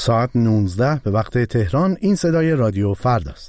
ساعت 19 به وقت تهران. این صدای رادیو فردا است.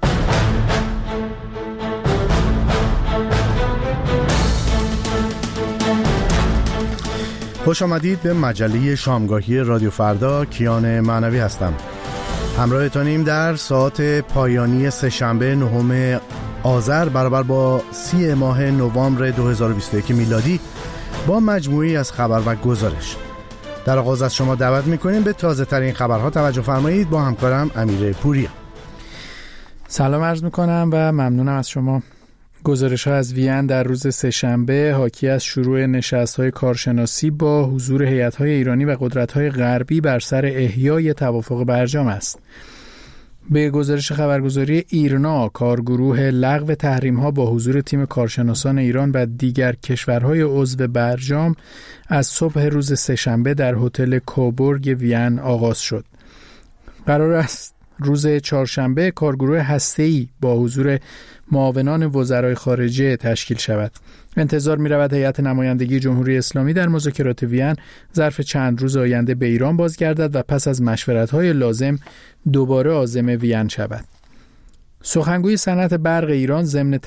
خوش آمدید به مجله شامگاهی رادیو فردا. کیان معنوی هستم. همراهتانیم در ساعت پایانی سه‌شنبه 9 آذر برابر با 30 ماه نوامبر 2021 میلادی با مجموعی از خبر و گزارش. در آغاز از شما دعوت می‌کنیم به تازه ترین خبرها توجه فرمایید. با همکارم امیر پوریا. سلام عرض می‌کنم و ممنونم از شما. گزارش‌ها از وین در روز سه‌شنبه حاکی از شروع نشست‌های کارشناسی با حضور هیئت‌های ایرانی و قدرت‌های غربی بر سر احیای توافق برجام است. به گزارش خبرگزاری ایرنا، کارگروه لغو تحریم‌ها با حضور تیم کارشناسان ایران و دیگر کشورهای عضو برجام از صبح روز سه‌شنبه در هتل کوبورگ وین آغاز شد. قرار است روز چهارشنبه کارگروه هسته‌ای با حضور معاونان وزرای خارجه تشکیل شود. انتظار می‌رود هیئت نمایندگی جمهوری اسلامی در مذاکرات وین ظرف چند روز آینده به ایران بازگردد و پس از مشورت‌های لازم دوباره عازم وین شود. سخنگوی صنعت برق ایران ضمن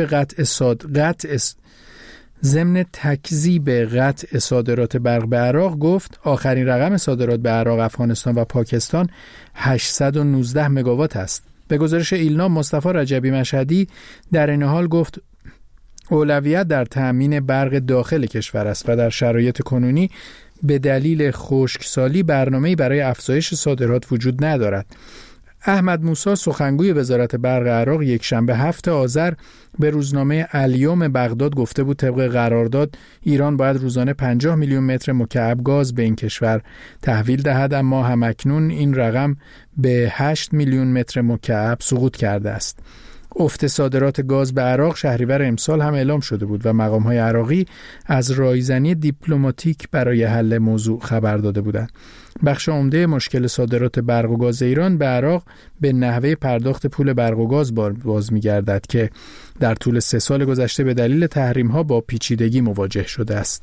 تکذیب قطع صادرات برق به عراق گفت آخرین رقم صادرات به عراق، افغانستان و پاکستان 819 مگاوات است. به گزارش ایلنا، مصطفی رجبی مشهدی در این حال گفت اولویت در تأمین برق داخل کشور است و در شرایط کنونی به دلیل خشکسالی برنامه‌ای برای افزایش صادرات وجود ندارد. احمد موسی، سخنگوی وزارت برق عراق، یکشنبه 7 آذر به روزنامه الیوم بغداد گفته بود طبق قرارداد ایران باید روزانه 50 میلیون متر مکعب گاز به این کشور تحویل دهد، اما همکنون این رقم به 8 میلیون متر مکعب سقوط کرده است. افت صادرات گاز به عراق شهریور امسال هم اعلام شده بود و مقام‌های عراقی از رایزنی دیپلماتیک برای حل موضوع خبر داده بودند. بخش عمده مشکل صادرات برق و گاز ایران به عراق به نحوه پرداخت پول برق و گاز باز می‌گردد که در طول 3 سال گذشته به دلیل تحریم‌ها با پیچیدگی مواجه شده است.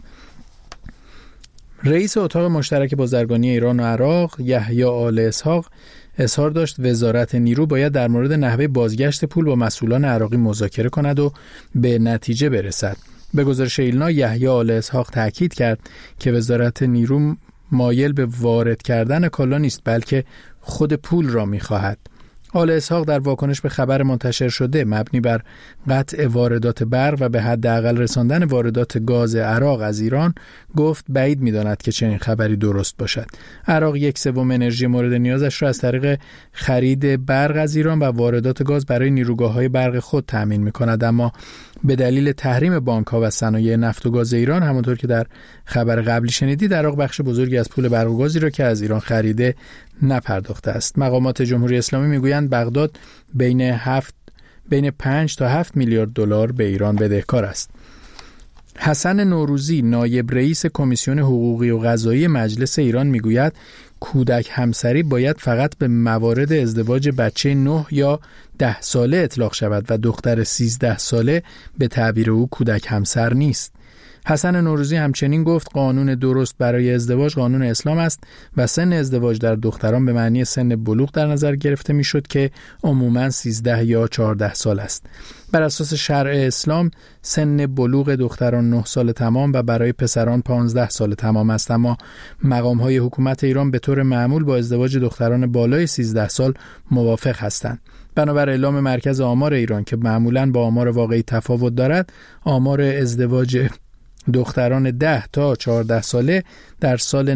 رئیس اتاق مشترک بازرگانی ایران و عراق، یحیی آل اسحاق، اظهار داشت وزارت نیرو باید در مورد نحوه بازگشت پول با مسئولان عراقی مذاکره کند و به نتیجه برسد. به گزارش ایلنا، یحیی آل اسحاق تاکید کرد که وزارت نیرو مایل به وارد کردن کالا نیست بلکه خود پول را می‌خواهد. آل اسحاق در واکنش به خبر منتشر شده مبنی بر قطع واردات برق و به حداقل رساندن واردات گاز عراق از ایران گفت بعید می‌داند که چنین خبری درست باشد. عراق 1/3 انرژی مورد نیازش را از طریق خرید برق از ایران و واردات گاز برای نیروگاه‌های برق خود تأمین می‌کند، اما به دلیل تحریم بانک‌ها و صنایع نفت و گاز ایران، همونطور که در خبر قبلی شنیدید، عراق بخش بزرگی از پول برق و گازی را که از ایران خریده نپرداخته است. مقامات جمهوری اسلامی میگویند بغداد بین 5 تا 7 میلیارد دلار به ایران بدهکار است. حسن نوروزی، نایب رئیس کمیسیون حقوقی و قضایی مجلس ایران میگوید کودک همسری باید فقط به موارد ازدواج بچه 9 یا 10 ساله اطلاق شود و دختر 13 ساله به تعبیر او کودک همسر نیست. حسن نوروزی همچنین گفت قانون درست برای ازدواج قانون اسلام است و سن ازدواج در دختران به معنی سن بلوغ در نظر گرفته میشد که عموماً 13 یا 14 سال است. بر اساس شرع اسلام سن بلوغ دختران 9 سال تمام و برای پسران 15 سال تمام است، اما مقام‌های حکومت ایران به طور معمول با ازدواج دختران بالای 13 سال موافق هستند. بنابر اعلام مرکز آمار ایران که معمولاً با آمار واقعی تفاوت دارد، آمار ازدواج دختران 10 تا 14 ساله در سال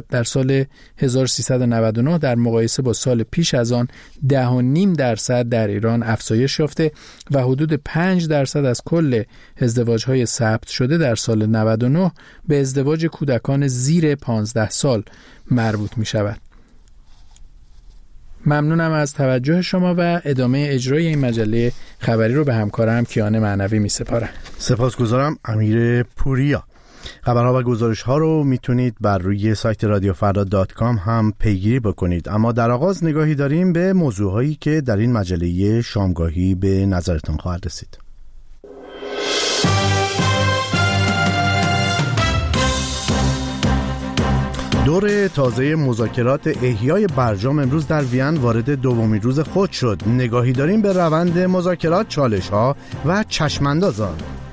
1399 در مقایسه با سال پیش از آن 10.5% در ایران افزایش یافته و حدود 5% از کل ازدواج‌های ثبت شده در سال 99 به ازدواج کودکان زیر 15 سال مربوط می‌شود. ممنونم از توجه شما و ادامه اجرای این مجله خبری رو به همکارم کیان معنوی می سپارم. سپاسگزارم امیر پوریا. خبرها و گزارش‌ها رو میتونید بر روی سایت radiofrda.com هم پیگیری بکنید، اما در آغاز نگاهی داریم به موضوعهایی که در این مجله شامگاهی به نظرتون خواهد رسید. دور تازه مذاکرات احیای برجام امروز در وین وارد دومین روز خود شد. نگاهی داریم به روند مذاکرات، چالش‌ها و چشم‌اندازان.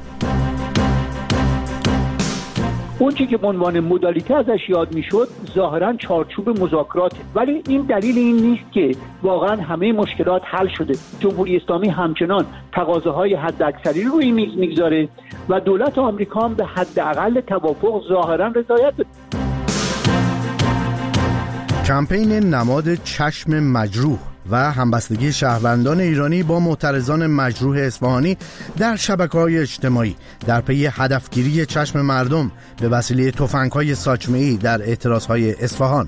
اون چیزی که به عنوان مدالیته ازش یاد میشد ظاهراً چارچوب مذاکراته، ولی این دلیل این نیست که واقعاً همه مشکلات حل شده. جمهوری اسلامی همچنان تقاضاهای حداکثری رو روی میز میگذاره و دولت آمریکا هم به حداقل توافق ظاهراً رضایت بده. کمپین نماد چشم مجروح و همبستگی شهروندان ایرانی با معترضان مجروح اصفهانی در شبکه‌های اجتماعی در پی هدفگیری چشم مردم به وسیله تفنگ‌های ساچمه‌ای در اعتراضهای اصفهان.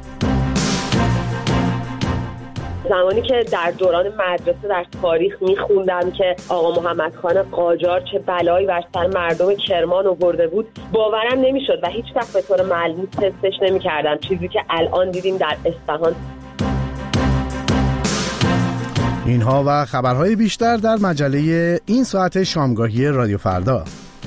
زمانی که در دوران مدرسه در تاریخ میخوندم که آقا محمد خان قاجار چه بلایی بر سر مردم کرمان آورده بود، باورم نمیشد و هیچ وقت به طور ملموس حسش نمیکردم، چیزی که الان دیدیم در اصفهان. اینها و خبرهای بیشتر در مجله این ساعت شامگاهی رادیو فردا.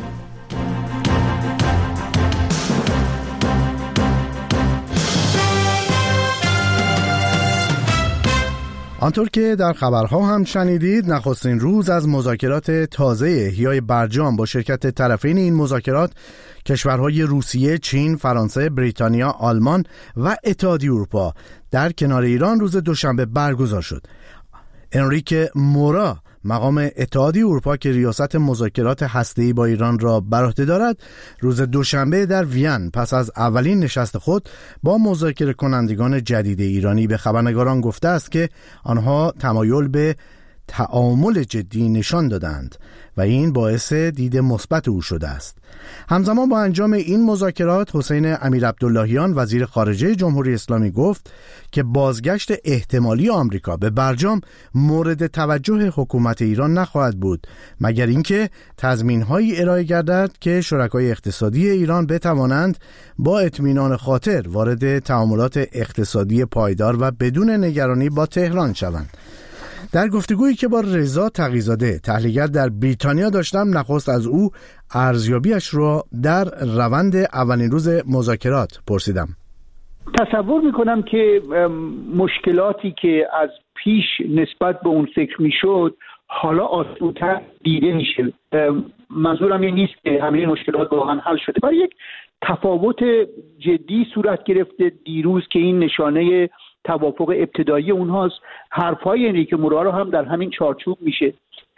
آنطور که در خبرها هم شنیدید، نخستین روز از مذاکرات تازه احیای برجام با شرکت طرفین این مذاکرات کشورهای روسیه، چین، فرانسه، بریتانیا، آلمان و اتحادیه اروپا در کنار ایران روز دوشنبه برگزار شد. انریکه مورا، مقام اتحادیه اروپا که ریاست مذاکرات هسته‌ای با ایران را بر عهده دارد، روز دوشنبه در وین پس از اولین نشست خود با مذاکره کنندگان جدید ایرانی به خبرنگاران گفته است که آنها تمایل به تعامل جدی نشان دادند و این باعث دید مثبت او شده است. همزمان با انجام این مذاکرات، حسین امیرعبداللهیان وزیر خارجه جمهوری اسلامی گفت که بازگشت احتمالی آمریکا به برجام مورد توجه حکومت ایران نخواهد بود مگر اینکه تضمین‌هایی ارائه گردد که شرکای اقتصادی ایران بتوانند با اطمینان خاطر وارد تعاملات اقتصادی پایدار و بدون نگرانی با تهران شوند. در گفتگویی که با رضا تقی‌زاده تحلیلگر در بریتانیا داشتم، نخست از او ارزیابیش را در روند اولین روز مذاکرات پرسیدم. تصور میکنم که مشکلاتی که از پیش نسبت به اون فکر میشد حالا آسودتر دیده میشه. منظورم این نیست که همه مشکلات واقعا حل شده، ولی یک تفاوت جدی صورت گرفته دیروز که این نشانه توافق ابتدایی اونهاست. حرفای انریکه مورا رو هم در همین چارچوب میشه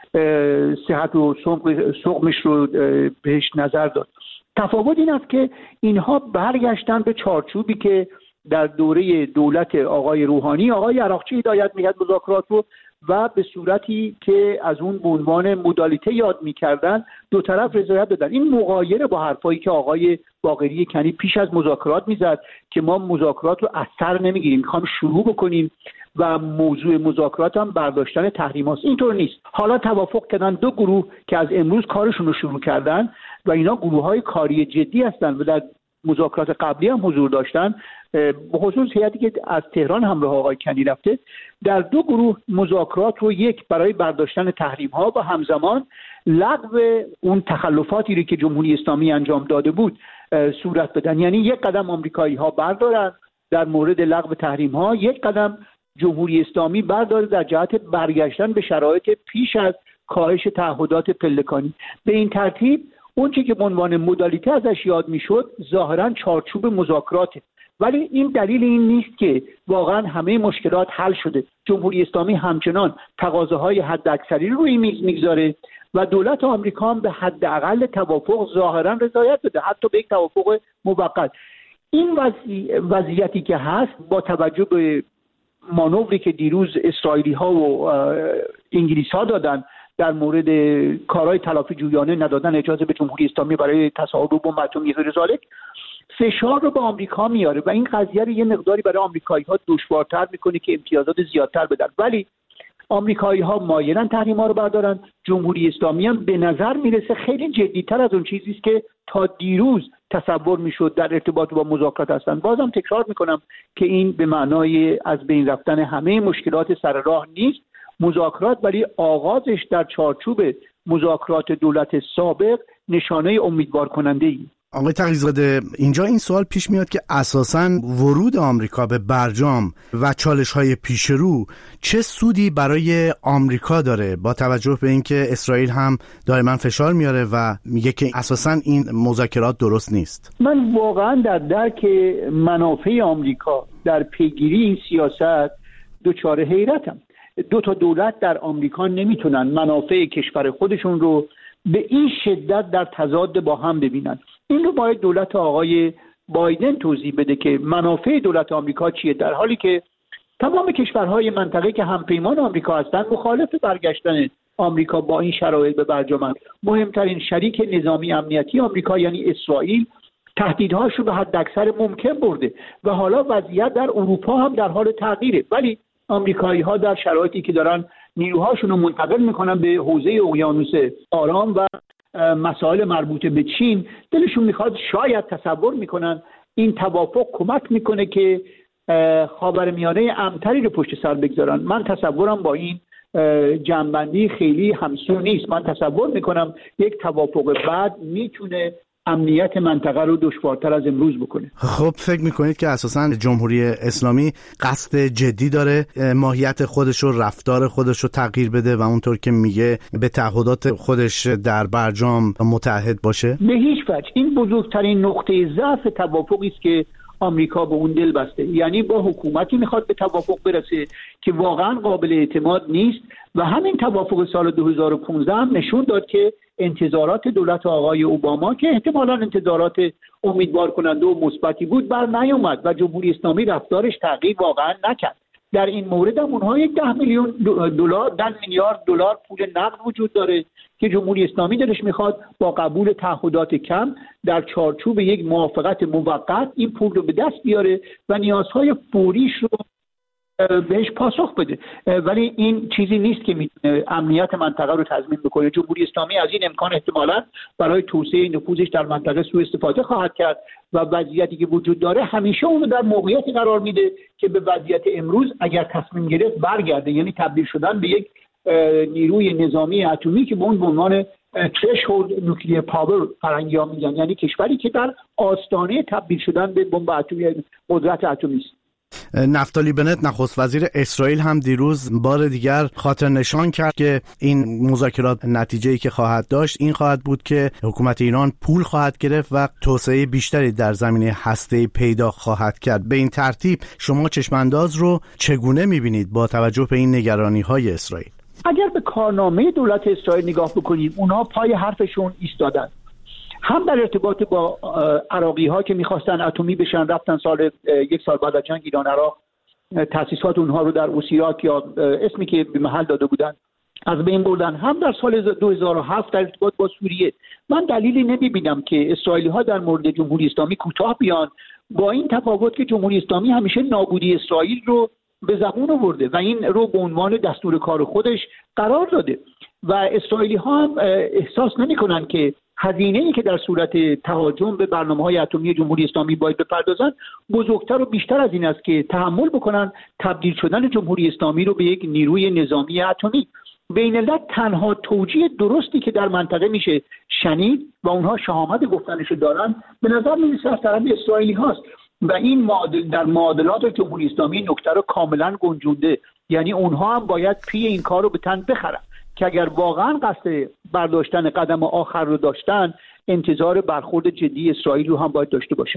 صحت و سقمش رو بهش نظر داد. تفاوت این است که اینها برگشتن به چارچوبی که در دوره دولت آقای روحانی آقای عراقچی هدایت میکرد مذاکرات رو و به صورتی که از اون به عنوان مدالیته یاد میکردن دو طرف رضایت دادن. این مغایر با حرفایی که آقای باقری کنی پیش از مذاکرات میزد که ما مذاکرات رو از سر نمیگیریم، میخوام شروع بکنیم و موضوع مذاکرات هم برداشتن تحریم هاست. اینطور نیست. حالا توافق کردن دو گروه که از امروز کارشون رو شروع کردن و اینا گروه های کاری جدی هستن و در مذاکرات قبلی هم حضور داشتن، به خصوص هیئتی که از تهران همراه آقای کنی رفته. در دو گروه مذاکرات رو، یک برای برداشتن تحریم ها و همزمان لغو اون تخلفاتی رو که جمهوری اسلامی انجام داده بود صورت بدن. یعنی یک قدم آمریکایی ها بردارن در مورد لغو تحریم ها، یک قدم جمهوری اسلامی برداره در جهت برگشتن به شرایط پیش از کاهش تعهدات پلکانی. به این ترتیب اون چیزی که به عنوان مدالیته ازش یاد میشد ظاهراً چارچوب مذاکراته، ولی این دلیل این نیست که واقعا همه مشکلات حل شده. جمهوری اسلامی همچنان تقاضاهای حداکثری رو روی میز میگذاره و دولت آمریکا هم به حداقل توافق ظاهرا رضایت بده، حتی به یک توافق موقت. این وضعیتی که هست با توجه به مانوری که دیروز اسرائیلی ها و انگلیس ها دادن در مورد کارهای تلافی جویانه، ندادن اجازه به جمهوری اسلامی برای تصاحب بمب اتمی غیر ذالک، فشار رو به آمریکا میاره و این قضیه رو یه مقداری برای آمریکایی ها دشوارتر میکنه که امتیازات زیادتر بدن. ولی آمریکایی ها مایلن تحریم ها رو بردارن. جمهوری اسلامی هم به نظر میرسه خیلی جدیتر از اون چیزی است که تا دیروز تصور میشد در ارتباط با مذاکرات هستن. بازم تکرار میکنم که این به معنای از بین رفتن همه مشکلات سر راه نیست. مذاکرات ولی آغازش در چارچوب مذاکرات دولت سابق نشانه امیدوار کننده ای. آقای تقی‌زاده، اینجا این سوال پیش میاد که اساساً ورود آمریکا به برجام و چالش‌های پیش رو چه سودی برای آمریکا داره، با توجه به اینکه اسرائیل هم دائما فشار میاره و میگه که اساساً این مذاکرات درست نیست؟ من واقعاً در درک منافع آمریکا در پیگیری این سیاست دچار حیرتم. دو تا دولت در آمریکا نمیتونن منافع کشور خودشون رو به این شدت در تضاد با هم ببینن. این رو باید دولت آقای بایدن توضیح بده که منافع دولت آمریکا چیه، در حالی که تمام کشورهای منطقه که همپیمان آمریکا هستند مخالف برگشتن آمریکا با این شرایط به برجام. مهمترین شریک نظامی امنیتی آمریکا یعنی اسرائیل تهدیدهاش رو به حد اکثر ممکن برده و حالا وضعیت در اروپا هم در حال تغییره، ولی آمریکایی‌ها در شرایطی که دارن نیروهاشون رو منتقل میکنن به حوزه اقیانوس آرام و مسائل مربوط به چین، دلشون میخواد، شاید تصور میکنن این توافق کمک میکنه که خاورمیانه امن‌تری رو پشت سر بگذارن. من تصورم با این جنبندی خیلی همسو نیست. من تصور میکنم یک توافق بعد میتونه امنیت منطقه رو دشوارتر از امروز بکنه. خب فکر میکنید که اساساً جمهوری اسلامی قصد جدی داره ماهیت خودش رو، رفتار خودش رو تغییر بده و اونطور که میگه به تعهدات خودش در برجام متعهد باشه؟ به هیچ وجه. این بزرگترین نقطه ضعف توافقی است که آمریکا به اون دل بسته، یعنی با حکومتی میخواد به توافق برسه که واقعا قابل اعتماد نیست و همین توافق سال 2015 هم نشون داد که انتظارات دولت آقای اوباما که احتمالاً انتظارات امیدوار کننده و مثبتی بود بر نیامد و جمهوری اسلامی رفتارش تغییر واقعا نکرد. در این مورد هم اونها یک 10 میلیارد دلار پول نقد وجود داره که جمهوری اسلامی دلش میخواد با قبول تعهدات کم در چارچوب یک موافقت موقت این پول رو به دست بیاره و نیازهای فوریش رو بهش پاسخ بده، ولی این چیزی نیست که میتونه امنیت منطقه رو تضمین بکنه. جمهوری اسلامی از این امکان احتمالاً برای توسعه نفوذش در منطقه سوء استفاده خواهد کرد و وضعیتی که وجود داره همیشه اون رو در موقعیتی قرار میده که به وضعیت امروز اگر تصمیم گرفت برگرده، یعنی تبدیل شدن به یک نیروی نظامی اتمی که به اون عنوان threshold nuclear power فرنگی‌ها میگن، یعنی کشوری که در آستانه تبدیل شدن به بمب اتمی، قدرت اتمی است. نفتالی بنت نخست وزیر اسرائیل هم دیروز بار دیگر خاطر نشان کرد که این مذاکرات نتیجه‌ای که خواهد داشت این خواهد بود که حکومت ایران پول خواهد گرفت و توسعه بیشتری در زمینه هسته‌ای پیدا خواهد کرد. به این ترتیب شما چشمانداز رو چگونه می‌بینید با توجه به این نگرانی‌های اسرائیل؟ اگر به کارنامه دولت اسرائیل نگاه بکنیم، اونها پای حرفشون ایستادن. هم در ارتباط با عراقی ها که میخواستن اتمی بشن، رفتن یک سال بعد از جنگ ایران عراق تأسیسات اونها رو در اوسیراک یا اسمی که به محل داده بودن از بین بردن. هم در سال 2007 در ارتباط با سوریه. من دلیلی نمیبینم که اسرائیلی ها در مورد جمهوری اسلامی کوتاه بیان، با این تفاوت که جمهوری اسلامی همیشه نابودی اسرائیل رو به زبون آورده و این رو به عنوان دستور کار خودش قرار داده و اسرائیلی ها هم احساس نمی‌کنن که هزینه‌ای که در صورت تهاجم به برنامه‌های اتمی جمهوری اسلامی باید بپردازن بزرگتر و بیشتر از این است که تحمل بکنن تبدیل شدن جمهوری اسلامی رو به یک نیروی نظامی اتمی. بین الملل تنها توجیه درستی که در منطقه میشه شنید و اونها شهامت گفتنشو دارن به نظر میرسه از طرف اسرائیلی هاست و این در معادلات جمهوری اسلامی نکته رو کاملا گنجونده، یعنی اونها هم باید پی این کار رو به تن بخرن که اگر واقعا قصد برداشتن قدم آخر رو داشتن انتظار برخورد جدی اسرائیل رو هم باید داشته باشن.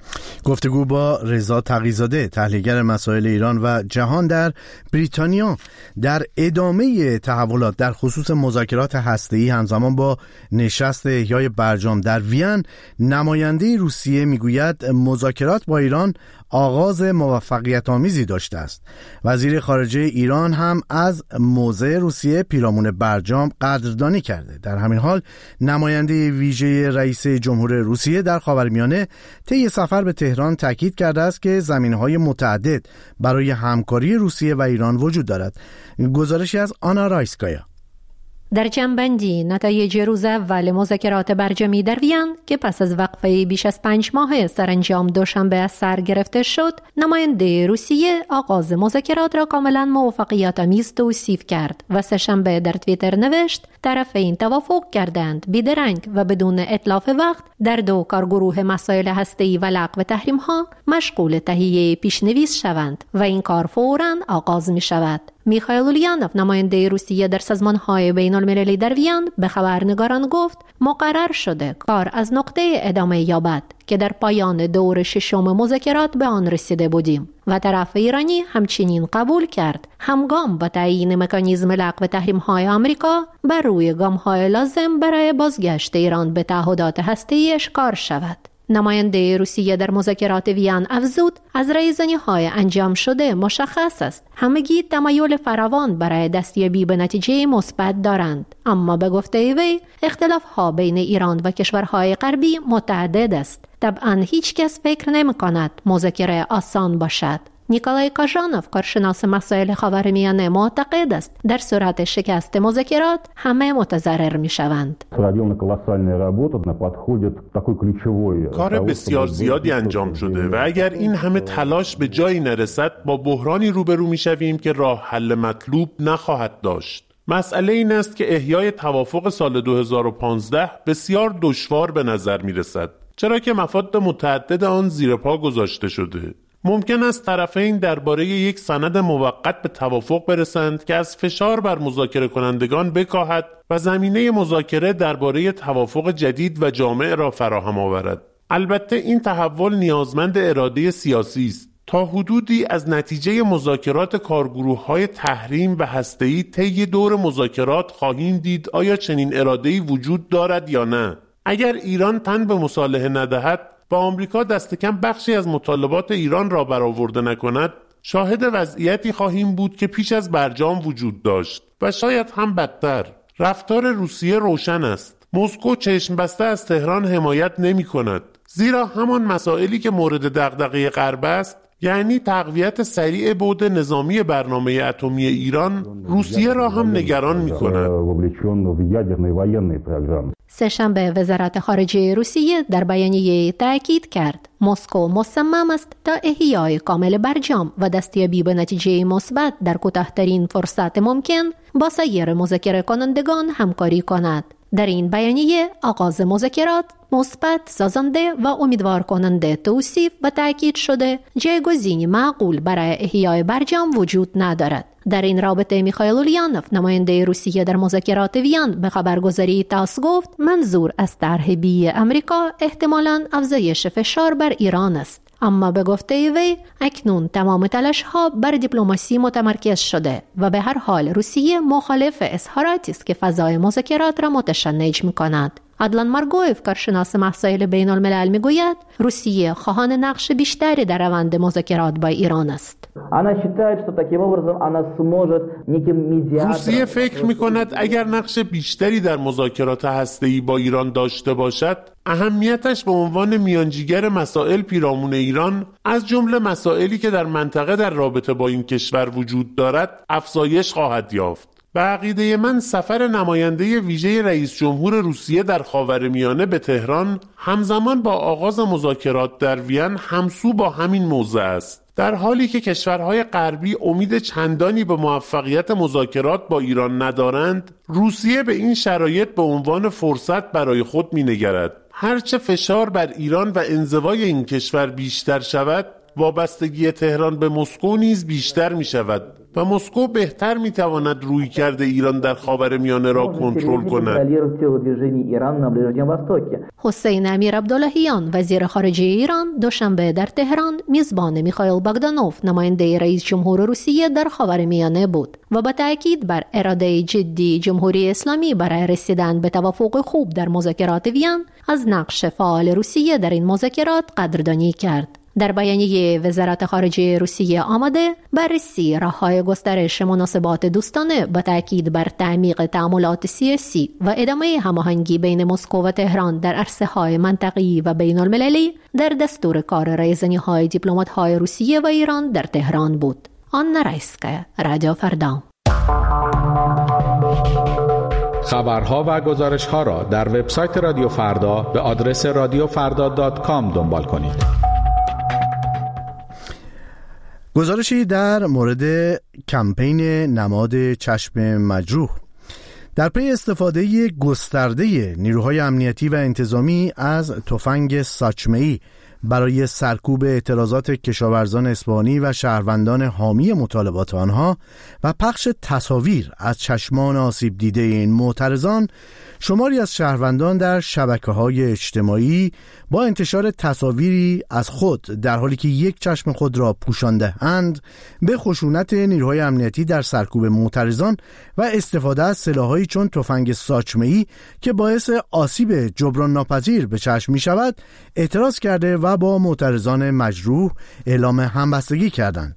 گفتگو با رضا تقی‌زاده، تحلیلگر مسائل ایران و جهان در بریتانیا. در ادامه تحولات در خصوص مذاکرات هسته‌ای همزمان با نشست احیای برجام در وین، نماینده روسیه میگوید مذاکرات با ایران آغاز موفقیت آمیزی داشته است. وزیر خارجه ایران هم از موضع روسیه پیرامون برجام قدردانی کرده. در همین حال نماینده ویژه رئیس جمهور روسیه در خاورمیانه طی سفر به تهران تاکید کرده است که زمینه‌های متعدد برای همکاری روسیه و ایران وجود دارد. گزارشی از آنا رایسکایا. در جمع‌بندی نتایج روز اول مذاکرات برجامی در وین که پس از وقفه بیش از 5 ماه سرانجام دوشنبه از سر گرفته شد، نماینده روسیه آغاز مذاکرات را کاملا موفقیت‌آمیز توصیف کرد و سه‌شنبه در توییتر نوشت طرفین توافق کردند بیدرنگ و بدون اتلاف وقت در 2 کارگروه مسائل هسته‌ای و لغو تحریم‌ها مشغول تهیه پیش‌نویس شوند و این کار فوراً آغاز می‌شود. میخائیل اولیانوف نماینده روسیه در سازمان‌های بین‌المللی در وین به خبرنگاران گفت مقرر شده کار از نقطه ادامه یابد که در پایان دور 6 مذاکرات به آن رسیده بودیم و طرف ایرانی همچنین قبول کرد همگام با تعیین مکانیزم لغو تحریم‌های آمریکا بر روی گام‌های لازم برای بازگشت ایران به تعهدات هسته‌ایش کار شود. نماینده روسیه در مذاکرات وین افزود از رایزنی‌های انجام شده مشخص است همگی تمایل فراوان برای دستیابی به نتیجه مثبت دارند، اما به گفته وی اختلاف‌ها بین ایران و کشورهای غربی متعدد است. طبعاً هیچ کس فکر نمی‌کند مذاکره آسان باشد. نیکولای کاژانوف کارشناس مسائل خاورمیانه معتقد است در صورت شکست مذاکرات همه متضرر می‌شوند. کار بسیار زیادی انجام شده و اگر این همه تلاش به جایی نرسد با بحرانی روبرو می‌شویم که راه حل مطلوب نخواهد داشت. مسئله این است که احیای توافق سال 2015 بسیار دشوار به نظر می‌رسد، چرا که مفاد متعدد آن زیر پا گذاشته شده. ممکن است طرفین درباره یک سند موقت به توافق برسند که از فشار بر مذاکره کنندگان بکاهد و زمینه مذاکره درباره توافق جدید و جامع را فراهم آورد. البته این تحول نیازمند اراده سیاسی است. تا حدودی از نتیجه مذاکرات کارگروه‌های تحریم و هسته‌ای طی دور مذاکرات خواهیم دید آیا چنین اراده‌ای وجود دارد یا نه. اگر ایران تن به مصالحه ندهد و آمریکا دست کم بخشی از مطالبات ایران را برآورده نکند، شاهد وضعیتی خواهیم بود که پیش از برجام وجود داشت و شاید هم بدتر. رفتار روسیه روشن است. مسکو چشم بسته از تهران حمایت نمی کند، زیرا همان مسائلی که مورد دغدغه غرب است، یعنی تقویت سریع بعد نظامی برنامه اتمی ایران، روسیه را هم نگران می کند. سه‌شنبه وزارت خارجه روسیه در بیانیه تاکید کرد مسکو مصمم است تا احیای کامل برجام و دستیابی به نتیجه مثبت در کوتاه‌ترین فرصت ممکن با سایر مذاکره کنندگان همکاری کند. در این بیانیه آغاز مذاکرات مثبت، سازنده و امیدوار کننده توصیف و تاکید شده جایگزینی معقول برای احیای برجام وجود ندارد. در این رابطه میخائیل اولیانوف نماینده روسیه در مذاکرات وین به خبرگزاری تاس گفت منظور از طرح بی آمریکا احتمالاً افزایش فشار بر ایران است، اما به گفته وی اکنون تمام تلاش‌ها بر دیپلماسی متمرکز شده و به هر حال روسیه مخالف اظهاراتی است که فضای مذاکرات را متشنج می‌کند. عدلان مارگویف کارشناس مسائل بین الملل میگوید روسیه خواهان نقش بیشتری در روند مذاکرات با ایران است. روسیه فکر می‌کند اگر نقش بیشتری در مذاکرات هسته‌ای با ایران داشته باشد، اهمیتش به عنوان میانجیگر مسائل پیرامون ایران از جمله مسائلی که در منطقه در رابطه با این کشور وجود دارد افزایش خواهد یافت. به عقیده من سفر نماینده ویژه رئیس جمهور روسیه در خاورمیانه به تهران همزمان با آغاز مذاکرات در وین همسو با همین موضوع است. در حالی که کشورهای غربی امید چندانی به موفقیت مذاکرات با ایران ندارند، روسیه به این شرایط به عنوان فرصت برای خود می‌نگرد. هرچه فشار بر ایران و انزوای این کشور بیشتر شود، وابستگی تهران به مسکو نیز بیشتر می شود و مسکو بهتر می تواند رویکرد ایران در خاورمیانه را کنترل کند. حسین امیر عبداللهیان وزیر خارجه ایران دوشنبه در تهران میزبان میخائیل باگدانوف نماینده رئیس جمهور روسیه در خاورمیانه بود و با تاکید بر اراده جدی جمهوری اسلامی برای رسیدن به توافق خوب در مذاکرات وین از نقش فعال روسیه در این مذاکرات قدردانی کرد. در بیانیه وزارت خارجه روسیه آمده بررسی راه‌های گسترش مناسبات دوستانه با تاکید بر تعمیق تعاملات سیاسی و ادامه هماهنگی بین مسکو و تهران در عرصه‌های منطقه‌ای و بین‌المللی در دستور کار رایزنی‌های دیپلمات‌های روسیه و ایران در تهران بود. آنا رایسکا، رادیو فردا. خبرها و گزارش‌ها را در وبسایت رادیو فردا به آدرس radiofarda.com دنبال کنید. گزارشی در مورد کمپین نماد چشم مجروح. در پی استفاده گسترده نیروهای امنیتی و انتظامی از تفنگ ساچمه‌ای برای سرکوب اعتراضات کشاورزان اصفهانی و شهروندان حامی مطالبات آنها و پخش تصاویر از چشمان آسیب دیده این معترضان، شماری از شهروندان در شبکه‌های اجتماعی با انتشار تصاویری از خود در حالی که یک چشم خود را پوشانده‌اند به خشونت نیروهای امنیتی در سرکوب معترضان و استفاده از سلاح‌هایی چون تفنگ ساچمه‌ای که باعث آسیب جبران ناپذیر به چشم می‌شود اعتراض کرده و با معترضان مجروح اعلام همبستگی کردند.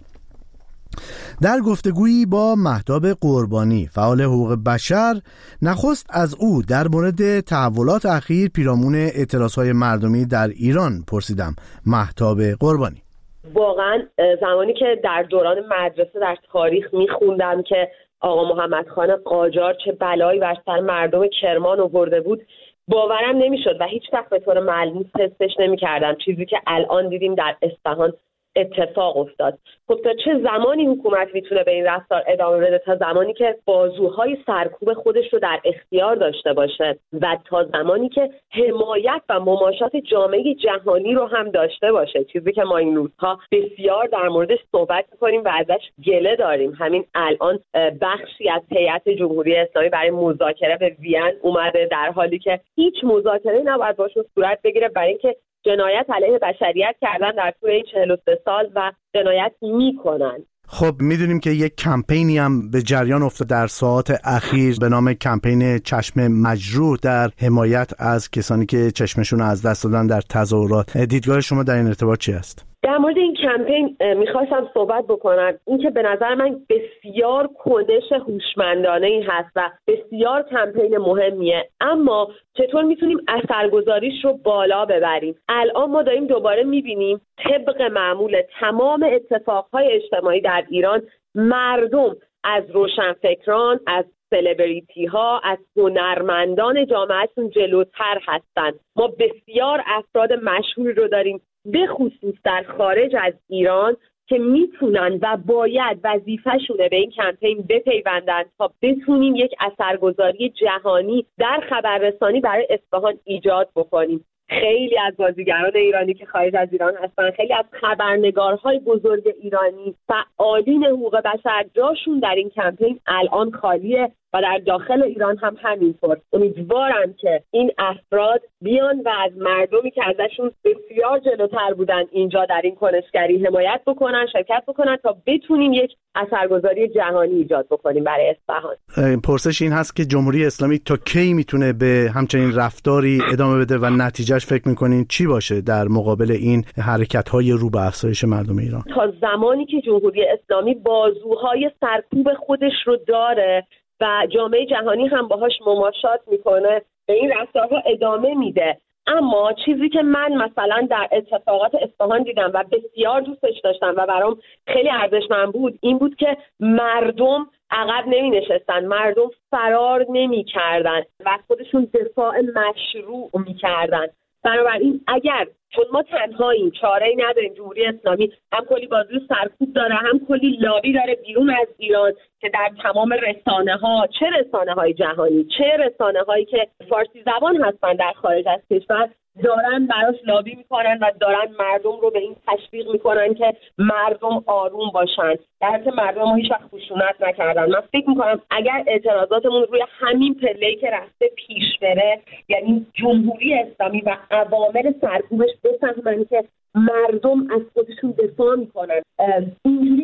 در گفتگویی با مهتاب قربانی فعال حقوق بشر، نخست از او در مورد تحولات اخیر پیرامون اعتراضهای مردمی در ایران پرسیدم. مهتاب قربانی: واقعا زمانی که در دوران مدرسه در تاریخ میخوندم که آقا محمد خان قاجار چه بلایی بر سر مردم کرمان آورده بود، باورم نمیشد و هیچ وقت به طور ملموس حسش نمیکردم. چیزی که الان دیدیم در اصفهان اتفاق افتاد. خب تا چه زمانی حکومت میتونه به این رفتار ادامه بده؟ تا زمانی که بازوهای سرکوب خودش رو در اختیار داشته باشه و تا زمانی که حمایت و مماشات جامعه جهانی رو هم داشته باشه، چیزی که ما این روزها بسیار در موردش صحبت می‌کنیم و ازش گله داریم. همین الان بخشی از هیئت جمهوری اسلامی برای مذاکره به وین اومده، در حالی که هیچ مذاکره‌ای نباید باشون صورت بگیره برای اینکه جنایت علیه بشریت کردن در طول این 43 سال و جنایت میکنن. خب میدونیم که یک کمپینی هم به جریان افتاد در ساعات اخیر به نام کمپین چشم مجروح در حمایت از کسانی که چشمشون از دست دادن در تظاهرات. دیدگاه شما در این ارتباط چی است؟ در مورد این کمپین میخواستم صحبت بکنم. این که به نظر من بسیار کنش هوشمندانه‌ای هست و بسیار کمپین مهمیه، اما چطور میتونیم اثرگذاریش رو بالا ببریم؟ الان ما داریم دوباره میبینیم طبق معمول تمام اتفاقهای اجتماعی در ایران، مردم از روشنفکران، از سلبریتی ها، از هنرمندان جامعهشون جلوتر هستند. ما بسیار افراد مشهوری رو داریم به خصوص در خارج از ایران که میتونن و باید وظیفه‌شونه به این کمپین بپیوندن تا بتونیم یک اثرگذاری جهانی در خبررسانی برای اصفهان ایجاد بکنیم. خیلی از بازیگران ایرانی که خارج از ایران هستن، خیلی از خبرنگارهای بزرگ ایرانی، فعالین حقوق بشر، جاشون در این کمپین الان خالیه و در داخل ایران هم همینطور. امیدوارم که این افراد بیان و از مردمی که ازشون بسیار جلوتر بودن اینجا در این کنشگری حمایت بکنن، شرکت بکنن تا بتونیم یک اثرگذاری جهانی ایجاد بکنیم برای اصفهان. پرسش این هست که جمهوری اسلامی تا کی میتونه به همچنین رفتاری ادامه بده و نتیجهش فکر میکنین چی باشه در مقابل این حرکت‌های رو به افزایش مردم ایران؟ تا زمانی که جمهوری اسلامی بازوهای سرکوب خودش رو داره و جامعه جهانی هم باهاش مماشات میکنه، به این رفتارها ادامه میده. اما چیزی که من مثلا در اتفاقات اصفهان دیدم و بسیار دوستش داشتم و برام خیلی ارزشمند بود، این بود که مردم عقب نمی نشستن، مردم فرار نمی کردن و خودشون دفاع مشروع می کردن. بنابراین اگر چون ما تنهاییم، چاره‌ای نداریم، جمهوری اسلامی هم کلی بازوی سرکوب داره، هم کلی لابی داره بیرون از ایران که در تمام رسانه‌ها، چه رسانه‌های جهانی، چه رسانه‌هایی که فارسی زبان هستن در خارج از کشور، دارن براش لابی میکنن و دارن مردم رو به این تشویق میکنن که مردم آروم باشن، در حالی که مردم ما هیچ وقت خشونت نکردن. من فکر میکنم اگر اعتراضاتمون روی همین پله‌ای که رفته پیش بره، یعنی جمهوری اسلامی و عوامل سرکوبش بفهمن که مردم از خودشون دفاع میکنن، اینجوری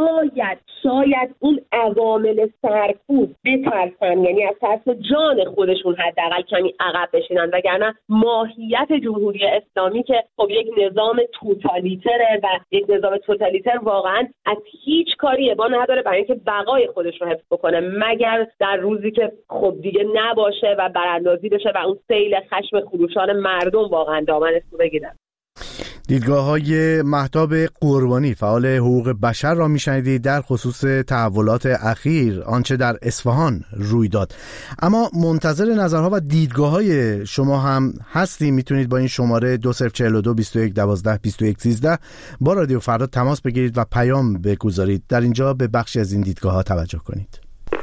شاید اون عوامل سرکوب بترسن، یعنی از ترس جان خودشون حداقل کمی عقب بشینن، وگرنه ماهیت جمهوری اسلامی که خب یک نظام توتالیتره و یک نظام توتالیتر واقعا از هیچ کاری ابا نداره برای اینکه بقای خودش رو حفظ بکنه، مگر در روزی که خب دیگه نباشه و براندازی بشه و اون سیل خشم خروشان مردم واقعا دامنش رو بگیرن. دیدگاه‌های مهتاب قربانی فعال حقوق بشر را می‌شنیدید در خصوص تحولات اخیر آنچه در اصفهان روی داد. اما منتظر نظرها و دیدگاه‌های شما هم هستیم. میتونید با این شماره 2042 21 12 21 13 با رادیو فردا تماس بگیرید و پیام بگذارید. در اینجا به بخشی از این دیدگاه‌ها توجه کنید.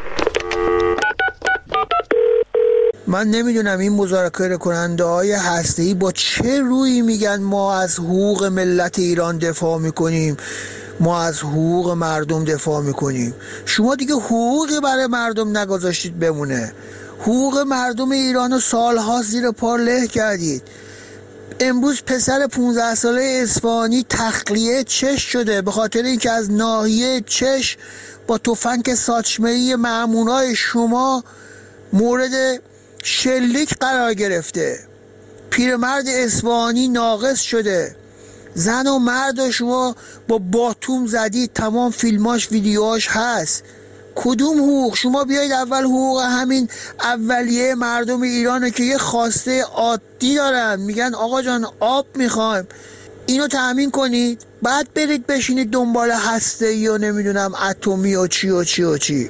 من نمیدونم این مذاکره کننده های هسته‌ای با چه رویی میگن ما از حقوق ملت ایران دفاع میکنیم، ما از حقوق مردم دفاع میکنیم. شما دیگه حقوقی برای مردم نگذاشتید بمونه. حقوق مردم ایران رو سالها زیر پا له کردید. امروز پسر 15 ساله اصفهانی تخلیه چش شده به خاطر اینکه از ناحیه چش با تفنگ ساچمه‌ای مأمونای شما مورد شلیک قرار گرفته. پیرمرد اصفهانی ناقص شده. زن و مرد شما با باتوم زدید. تمام فیلماش ویدیوهاش هست. کدوم حقوق؟ شما بیایید اول حقوق همین اولیه مردم ایرانه که یه خواسته عادی دارن، میگن آقا جان آب میخوایم، اینو تأمین کنید، بعد برید بشینید دنبال هسته‌ای و نمیدونم اتمی و چی و چی و چی.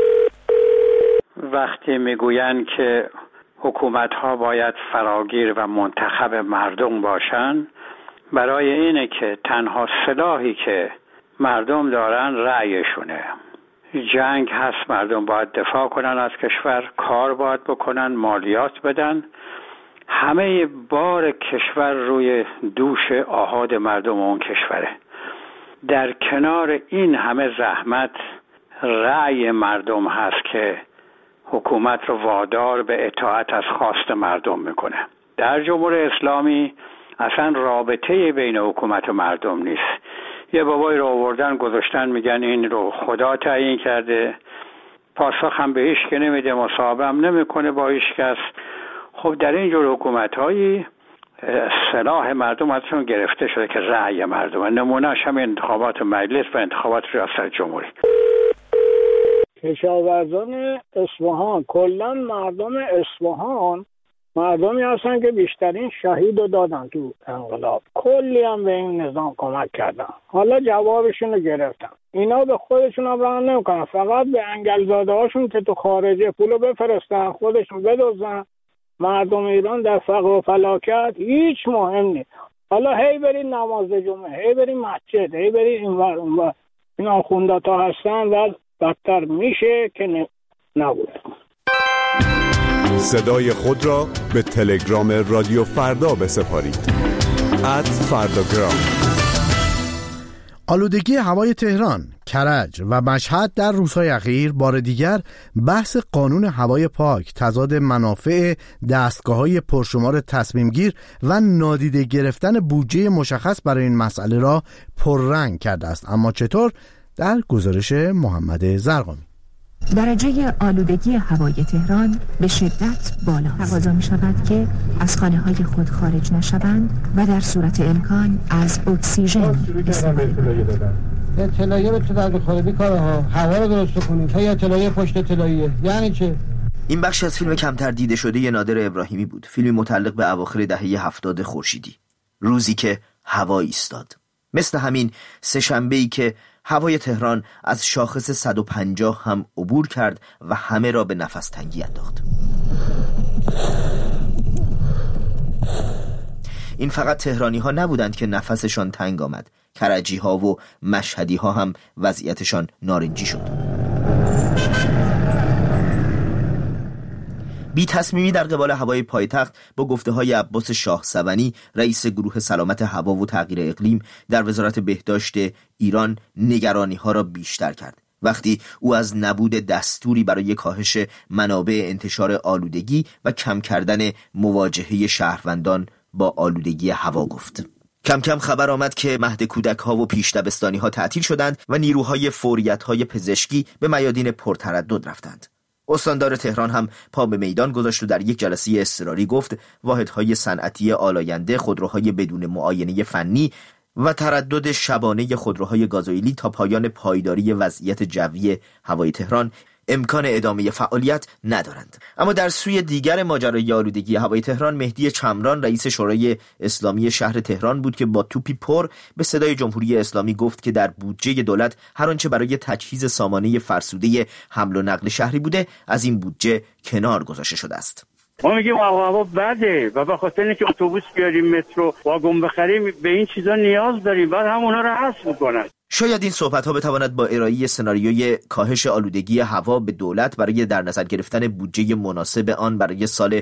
وقتی میگوین که حکومت‌ها باید فراگیر و منتخب مردم باشن، برای اینه که تنها سلاحی که مردم دارن رأیشونه. جنگ هست، مردم باید دفاع کنن از کشور، کار باید بکنن، مالیات بدن. همه بار کشور روی دوش آحاد مردم اون کشوره. در کنار این همه زحمت رأی مردم هست که حکومت رو وادار به اطاعت از خواست مردم میکنه. در جمهوری اسلامی اصلا رابطه بین حکومت و مردم نیست. یه بابایی رو آوردن گذاشتن میگن این رو خدا تعیین کرده، پاسخ هم به هیچ که نمیده، مصاحبه هم نمیکنه با هیچ کس. خب در این جور حکومت‌هایی سلاح مردم ازشون گرفته شده که رأی مردم. نمونهش هم انتخابات مجلس و انتخابات ریاست جمهوری. کشاورزان اصفهان، کلا مردم اصفهان مردمی هستن که بیشترین شهید رو دادن تو انقلاب، کلی هم به این نظام کمک کردن. حالا جوابشون رو گرفتن. اینا به خودشون هم رحم نمیکنن، فقط به انگلزاده هاشون که تو خارجه پولو بفرستن خودشون بدزدن. مردم ایران در فقر و فلاکت هیچ مهم نیست. حالا هی برین نماز جمعه، هی برین مسجد، هی برین اینور اونور، این آخونداتا هستن و بدتر میشه که نبوده. صدای خود را به تلگرام رادیو فردا بسپارید. @فرداگرام. آلودگی هوای تهران، کرج و مشهد در روزهای اخیر بار دیگر بحث قانون هوای پاک، تضاد منافع دستگاه‌های پرشمار تصمیم گیر و نادیده گرفتن بودجه مشخص برای این مسئله را پررنگ کرده است. اما چطور؟ در گزارش محمد زرقامی. درجه آلودگی هوای تهران به شدت بالا است. تقاضا می شود که از خانه های خود خارج نشوند و در صورت امکان از اکسیژن استفاده کنند. اطلاعیه به تو در بخوره کارها هوا رو درست کنید. تا اطلاعیه پشت اطلاعیه یعنی چه؟ این بخش از فیلم کمتر دیده شده نادر ابراهیمی بود. فیلمی متعلق به اواخر دهه 70 خورشیدی، روزی که هوا ایستاد. مثل همین سه‌شنبه‌ای که هوای تهران از شاخص 150 هم عبور کرد و همه را به نفس تنگی انداخت. این فقط تهرانی ها نبودند که نفسشان تنگ آمد. کرجی ها و مشهدی ها هم وضعیتشان نارنجی شد. بی تصمیمی در قبال هوای پایتخت با گفته های عباس شاه سبنی، رئیس گروه سلامت هوا و تغییر اقلیم در وزارت بهداشت ایران، نگرانی ها را بیشتر کرد وقتی او از نبود دستوری برای کاهش منابع انتشار آلودگی و کم کردن مواجهه شهروندان با آلودگی هوا گفت. کم کم خبر آمد که مهد کودک ها و پیش دبستانی ها تعطیل شدند و نیروهای فوریت های پزشکی به میادین پرتردد رفتند. استاندار تهران هم پا به میدان گذاشت و در یک جلسه اضطراری گفت واحدهای صنعتی آلاینده، خودروهای بدون معاینه فنی و تردد شبانه خودروهای گازوئیلی تا پایان پایداری وضعیت جوی هوای تهران امکان ادامه فعالیت ندارند. اما در سوی دیگر ماجرای آلودگی هوای تهران، مهدی چمران رئیس شورای اسلامی شهر تهران بود که با توپی پر به صدای جمهوری اسلامی گفت که در بودجه دولت هر آنچه برای تجهیز سامانه فرسوده حمل و نقل شهری بوده از این بودجه کنار گذاشته شده است. ما میگیم هوا بده و به خاطر اینکه اتوبوس بیاریم، مترو، واگن بخریم، به این چیزا نیاز داریم، بعد همونها رو حذف میکنن. شاید این صحبت‌ها بتواند با ارائه سناریوی کاهش آلودگی هوا به دولت برای در نظر گرفتن بودجه مناسب آن برای سال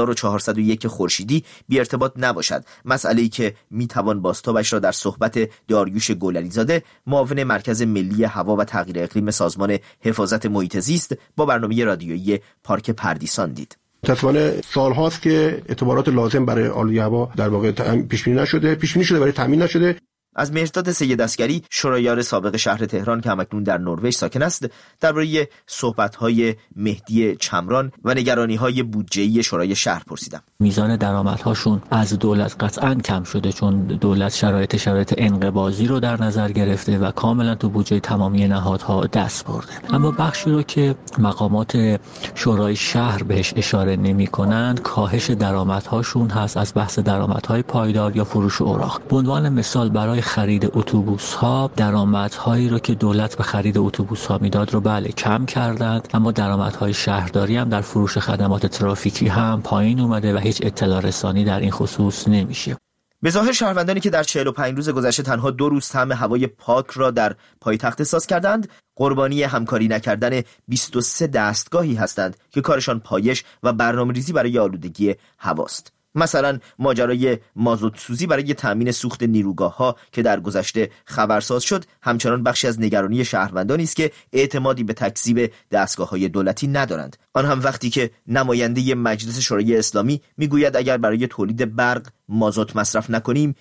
1401 خورشیدی بی ارتباط نباشد، مسئله‌ای که میتوان بازتابش را در صحبت داریوش گلعلیزاده، معاون مرکز ملی هوا و تغییر اقلیم سازمان حفاظت محیط زیست، با برنامه رادیویی پارک پردیسان دید. متأسفانه سال‌هاست که اعتبارات لازم برای آلودگی هوا در واقع پیش‌بینی شده برای تامین نشده. از مهرداد سید عسگری، شورایار سابق شهر تهران که همکنون در نروژ ساکن است، درباره صحبت‌های مهدی چمران و نگرانی‌های بودجه‌ای شورای شهر پرسیدم. میزان درآمدهاشون از دولت قطعاً کم شده، چون دولت شرایط انقباضی رو در نظر گرفته و کاملا تو بودجه تمامی نهادها دست برده. اما بخشی رو که مقامات شورای شهر بهش اشاره نمی‌کنند، کاهش درآمدهاشون هست از بحث درآمدهای پایدار یا فروش اوراق. به عنوان مثال برای خرید اتوبوس‌ها درآمدهایی رو که دولت به خرید اتوبوس‌ها میداد رو بله کم کردند، اما درآمدهای شهرداری هم در فروش خدمات ترافیکی هم پایین اومده و هیچ اطلاع رسانی در این خصوص نمیشه. به ظاهر شهروندانی که در 45 روز گذشته تنها 2 روز طعم هوای پاک را در پایتخت احساس کردند، قربانی همکاری نکردن 23 دستگاهی هستند که کارشان پایش و برنامه‌ریزی برای آلودگی هواست. مثلا ماجرای مازوت سوزی برای تامین سوخت نیروگاه‌ها که در گذشته خبرساز شد، همچنان بخشی از نگرانی شهروندانی است که اعتمادی به تکذیب دستگاه‌های دولتی ندارند. آن هم وقتی که نماینده مجلس شورای اسلامی میگوید اگر برای تولید برق مازوت مصرف نکنیم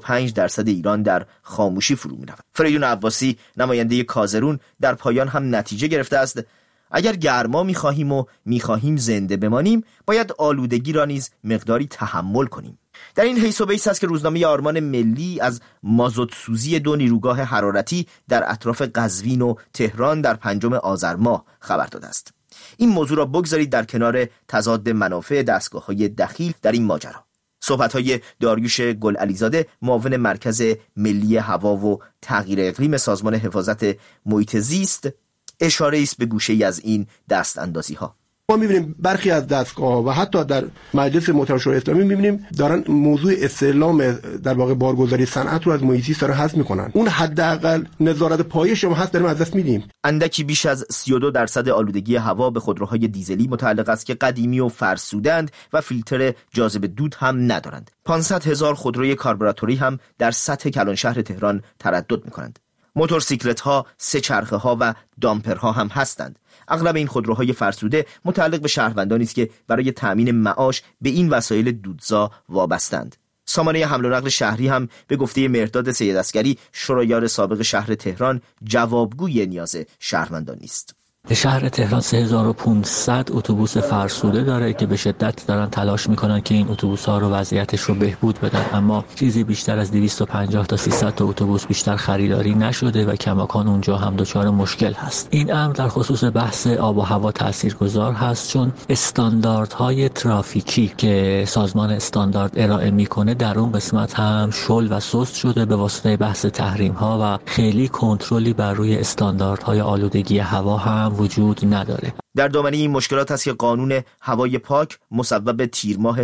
25% ایران در خاموشی فرو می‌رود. فریدون عباسی، نماینده کازرون، در پایان هم نتیجه گرفته است اگر گرما می‌خواهیم زنده بمانیم، باید آلودگی را نیز مقداری تحمل کنیم. در این حیث و بیس است که روزنامه آرمان ملی از مازوت سوزی 2 نیروگاه حرارتی در اطراف قزوین و تهران در 5 آذر ماه خبر داده است. این موضوع را بگذارید در کنار تضاد منافع دستگاه‌های دخیل در این ماجرا. صحبت‌های داریوش گلعلیزاده، معاون مرکز ملی هوا و تغییر اقلیم سازمان حفاظت محیط زیست، اشاره است به گوشه‌ای از این دست اندازی ها. ما می‌بینیم برخی از دستگاه‌ها و حتی در مجلس محترم شورای اسلامی می‌بینیم دارن موضوع استعلام در واقع بارگذاری صنعت رو از محیط زیست دارن حذف می‌کنن. اون حداقل نظارت پایش هم هست، داریم از دست میدیم. اندکی بیش از 32% آلودگی هوا به خودروهای دیزلی متعلق است که قدیمی و فرسودند و فیلتر جاذب دود هم ندارند. 500,000 خودروی کاربراتوری هم در سطح کلان شهر تهران تردد می‌کنند. موتورسیکلت‌ها، 3 چرخه‌ها و دامپرها هم هستند. اغلب این خودروهای فرسوده متعلق به شهروندانی است که برای تأمین معاش به این وسایل دودزا وابستند. سامانه حمل و نقل شهری هم به گفته مهرداد سید عسگری، شورایار سابق شهر تهران، جوابگوی نیاز شهروندان است. شهر تهران 3500 اتوبوس فرسوده داره که به شدت دارن تلاش میکنن که این اتوبوس‌ها رو وضعیتش رو بهبود بدن، اما چیزی بیشتر از 250 تا 300 تا اتوبوس بیشتر خریداری نشده و کماکان اونجا هم دچار مشکل هست. این امر در خصوص بحث آب و هوا تاثیرگذار هست، چون استانداردهای ترافیکی که سازمان استاندارد ارائه میکنه در اون قسمت هم شل و سست شده به واسطه بحث تحریم‌ها و خیلی کنترلی بر روی استانداردهای آلودگی هوا هم وجود نداره. در دامنه این مشکلات است که قانون هوای پاک مصوب تیر ماه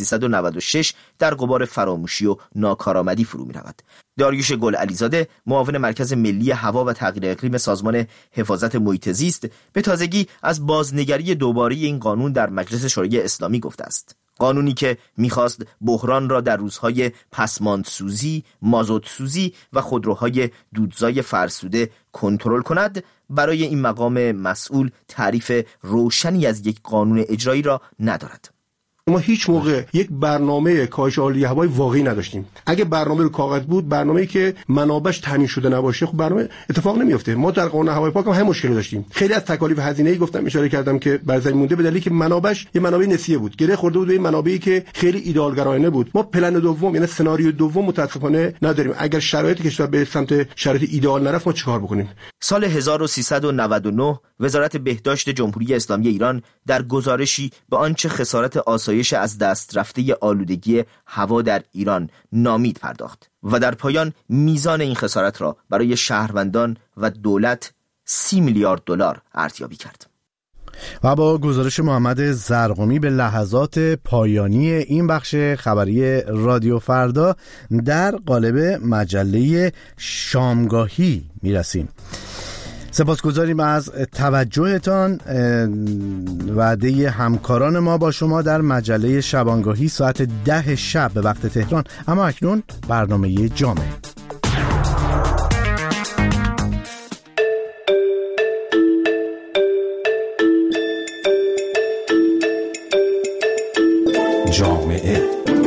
1396 در غبار فراموشی و ناکارآمدی فرو می‌رود. داریوش گلعلیزاده، معاون مرکز ملی هوا و تغییر اقلیم سازمان حفاظت محیط زیست، به تازگی از بازنگری دوباره این قانون در مجلس شورای اسلامی گفته است. قانونی که می‌خواست بحران را در روزهای پسماندسوزی، مازوتسوزی و خودروهای دودزای فرسوده کنترل کند، برای این مقام مسئول تعریف روشنی از یک قانون اجرایی را ندارد. ما هیچ موقع یک برنامه کاهش آلودگی هوای واقعی نداشتیم. اگه برنامه رو کاغذ بود، برنامه‌ای که منابعش تامین شده نباشه، خب برنامه اتفاق نمیفته. ما در قانون هوای پاک هم همین مشکل داشتیم. خیلی از تکالیف هزینه‌ای گفتم اشاره کردم که بر زمین مونده به دلیلی که منابعش یه منابع نسیه بود. گره خورده بود به این منابعی که خیلی ایدئالگرایانه بود. ما پلن دوم یعنی سناریو دوم متاسفانه نداریم. اگر شرایط کشور به سمت شرایط ایدئال نرفت ما چیکار بکنیم؟ سال 1399 وزارت بهداشت جمهوری اسلامی ایران در گزارشی به آنچه خسارت آسایش از دست رفته آلودگی هوا در ایران نامید پرداخت و در پایان میزان این خسارت را برای شهروندان و دولت 30 میلیارد دلار ارزیابی کرد. و با گزارش محمد زرقمی به لحظات پایانی این بخش خبری رادیو فردا در قالب مجله شامگاهی میرسیم. سپاسگزاریم از توجهتان. وعده همکاران ما با شما در مجله شبانگاهی ساعت 10 شب به وقت تهران. اما اکنون برنامه جامعه. جامعه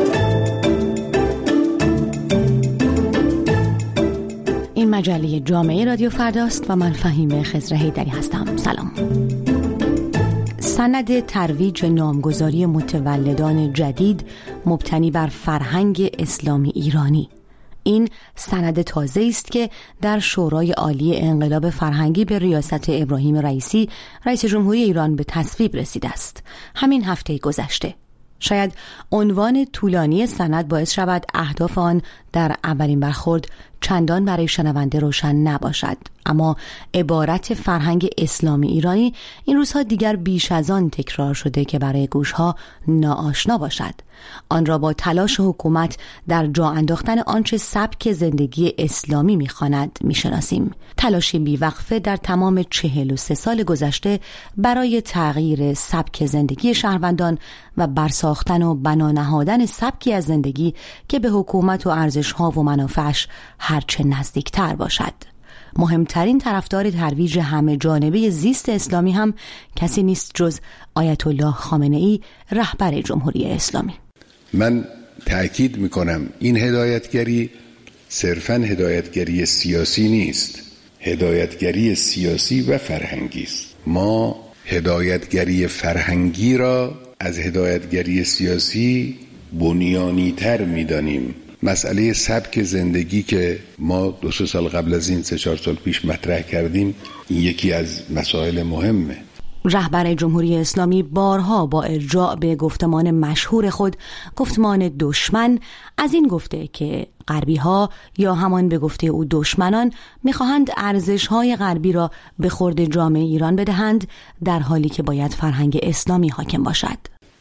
این مجله جامعه رادیو فرداست و من فهیمه خضر حیدری هستم. سلام. سند ترویج نامگذاری متولدان جدید مبتنی بر فرهنگ اسلامی ایرانی. این سند تازه است که در شورای عالی انقلاب فرهنگی به ریاست ابراهیم رئیسی رئیس جمهوری ایران به تصویب رسیده است. همین هفته گذشته. شاید عنوان طولانی سند باعث شود اهداف آن در اولین برخورد چندان برای شنونده روشن نباشد، اما عبارت فرهنگ اسلامی ایرانی این روزها دیگر بیش از آن تکرار شده که برای گوشها ناآشنا باشد. آن را با تلاش حکومت در جا انداختن آنچه سبک زندگی اسلامی می‌خواند می‌شناسیم. تلاشی بیوقفه در تمام 43 سال گذشته برای تغییر سبک زندگی شهروندان و برساختن و بنا نهادن سبکی از زندگی که به حکومت و ارزش‌ها و منافعش هرچه نزدیکتر باشد. مهمترین طرفدار ترویج همه جانبه زیست اسلامی هم کسی نیست جز آیت الله خامنه‌ای، رهبر جمهوری اسلامی. من تأکید میکنم این هدایتگری صرفاً هدایتگری سیاسی نیست، هدایتگری سیاسی و فرهنگی است. ما هدایتگری فرهنگی را از هدایتگری سیاسی بنیانی تر میدانیم. مسئله سبک زندگی که ما 2-3 سال قبل از این 3-4 سال پیش مطرح کردیم، این یکی از مسائل مهمه. رهبر جمهوری اسلامی بارها با ارجاع به گفتمان مشهور خود، گفتمان دشمن، از این گفته که غربی ها یا همان به گفته او دشمنان میخواهند ارزش های غربی را به خورد جامعه ایران بدهند، در حالی که باید فرهنگ اسلامی حاکم باشد.